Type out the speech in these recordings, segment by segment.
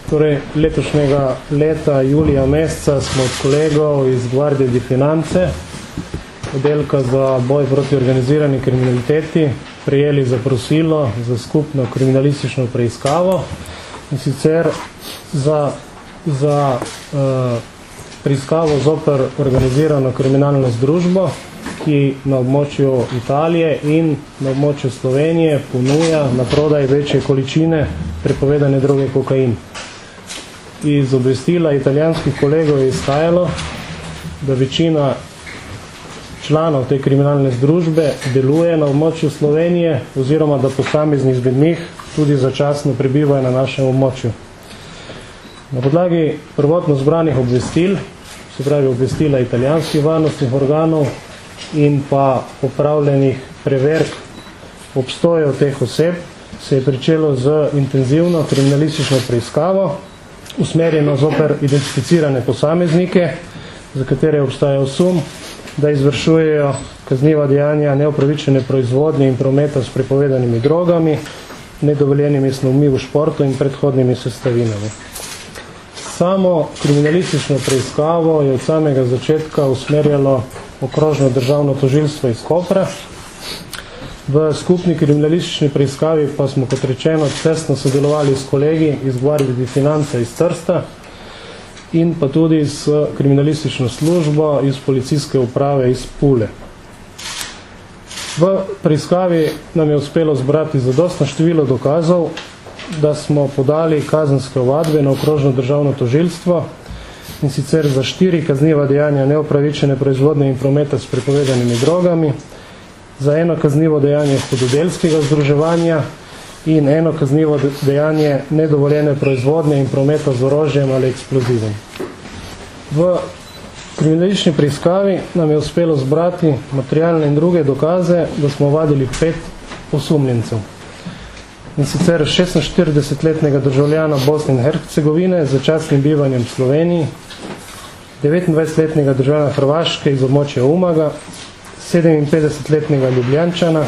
Torej, letošnjega leta, julija meseca, smo od kolegov iz Guardia di Finance, oddelka za boj proti organizirani kriminaliteti, prejeli zaprosilo za skupno kriminalistično preiskavo, in sicer za preiskavo zoper organizirano kriminalno združbo, ki na območju Italije in na območju Slovenije ponuja na prodaj večje količine prepovedane droge kokain. Iz obvestila italijanskih kolegov je izhajalo, da večina članov te kriminalne združbe deluje na območju Slovenije oziroma da posamezni izmed njih tudi začasno prebivajo na našem območju. Na podlagi prvotno zbranih obvestil, se pravi obvestila italijanskih varnostnih organov in pa opravljenih preverk obstojev teh oseb, se je pričelo z intenzivno kriminalistično preiskavo, usmerjeno zoper identificirane posameznike, za katere obstaja sum, da izvršujejo kazniva dejanja neupravičene proizvodnje in prometa s prepovedanimi drogami, nedovoljenimi snovmi v športu in predhodnimi sestavinami. Samo kriminalistično preiskavo je od samega začetka usmerjalo okrožno državno tožilstvo iz Kopra. V skupni kriminalistični preiskavi pa smo, kot rečeno, tesno sodelovali s kolegi iz Guardia di Finance iz Trsta in pa tudi s kriminalistično službo iz policijske uprave iz Pule. V preiskavi nam je uspelo zbrati zadostno število dokazov, da smo podali kazenske ovadbe na okrožno državno tožilstvo, in sicer za 4 kazniva dejanja neupravičene proizvodnje in prometa s prepovedanimi drogami, za 1 kaznivo dejanje hudodelskega združevanja in 1 kaznivo dejanje nedovoljene proizvodnje in prometa z orožjem ali eksplozivem. V kriminalistični preiskavi nam je uspelo zbrati materialne in druge dokaze, da smo ovadili 5 osumljencev. In sicer 46-letnega državljana Bosne in Hercegovine z začasnim bivanjem v Sloveniji, 29-letnega državljana Hrvaške iz območja Umaga, 57-letnega Ljubljančana,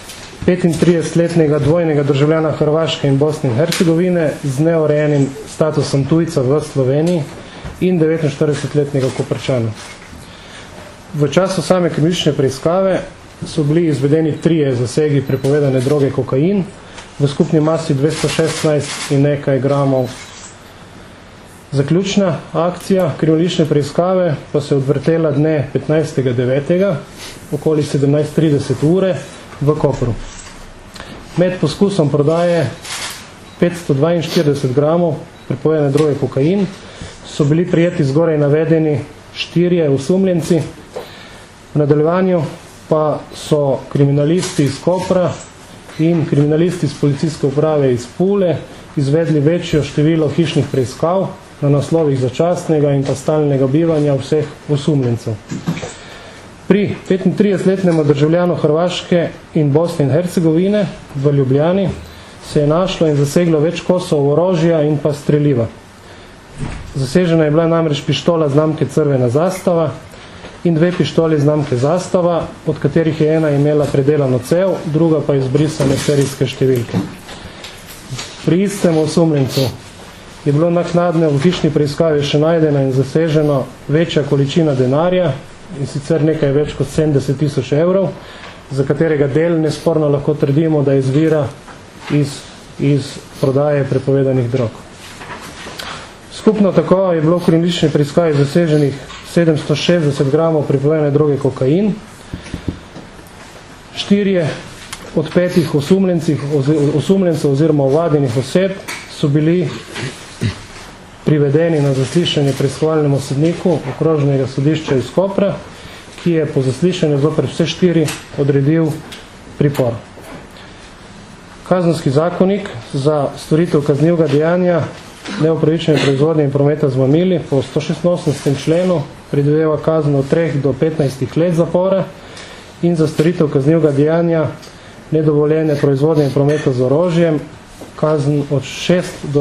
35-letnega dvojnega državljana Hrvaške in Bosne in Hercegovine z neurejenim statusom tujca v Sloveniji in 49-letnega Koprčana. V času same kriminalistične preiskave so bili izvedeni 3 zasegi prepovedane droge kokain v skupni masi 216 in nekaj gramov. Zaključna akcija kriminalistične preiskave pa se je odvrtela dne 15.9. okoli 17:30 ure v Kopru. Med poskusom prodaje 542 gramov prepovedane droge kokain so bili prijeti zgoraj navedeni 4 osumljenci. V nadaljevanju pa so kriminalisti iz Kopra in kriminalisti iz policijske uprave iz Pule izvedli večjo število hišnih preiskav na naslovih začasnega in pa stalnega bivanja vseh osumljencev. Pri 35-letnemu državljanu Hrvaške in Bosne in Hercegovine v Ljubljani se je našlo in zaseglo več kosov orožja in pa streliva. Zasežena je bila namreč pištola znamke Crvena zastava in 2 pištoli znamke Zastava, od katerih je ena imela predelano cev, druga pa izbrisane serijske številke. Pri istem osumljencu je bilo naknadno v hišni preiskavi še najdena in zaseženo večja količina denarja, in sicer nekaj več kot 70.000 evrov, za katerega del nesporno lahko trdimo, da izvira iz prodaje prepovedanih drog. Skupno tako je bilo v kriminalistični preiskavi zaseženih 760 gramov prepovedane droge kokain, 4 od 5 osumljencev oziroma ovadenih oseb so bili privedeni na zaslišanje preiskovalnemu sodniku okrožnega sodišča iz Kopra, ki je po zaslišanju zoper vse 4 odredil pripor. Kazenski zakonik za storitev kaznivega dejanja neupravičene proizvodnje in prometa z mamili po 186. členu predvideva kazen od 3 do 15 let zapora in za storitev kaznivega dejanja nedovoljene proizvodnje in prometa z orožjem kazen od 6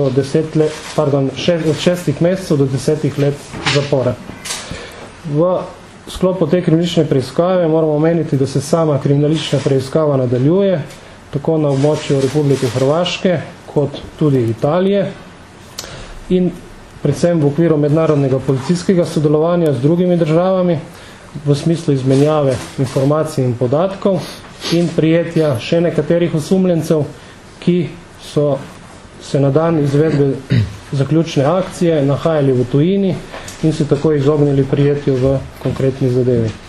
mesecev do 10 let zapora. V sklopu te kriminalistične preiskave moramo omeniti, da se sama kriminalistična preiskava nadaljuje tako na območju Republike Hrvaške kot tudi Italije. in predvsem v okviru mednarodnega policijskega sodelovanja z drugimi državami v smislu izmenjave informacij in podatkov in prijetja še nekaterih osumljencev, ki so se na dan izvedbe zaključne akcije nahajali v tujini in se tako izognili prijetju v konkretni zadevi.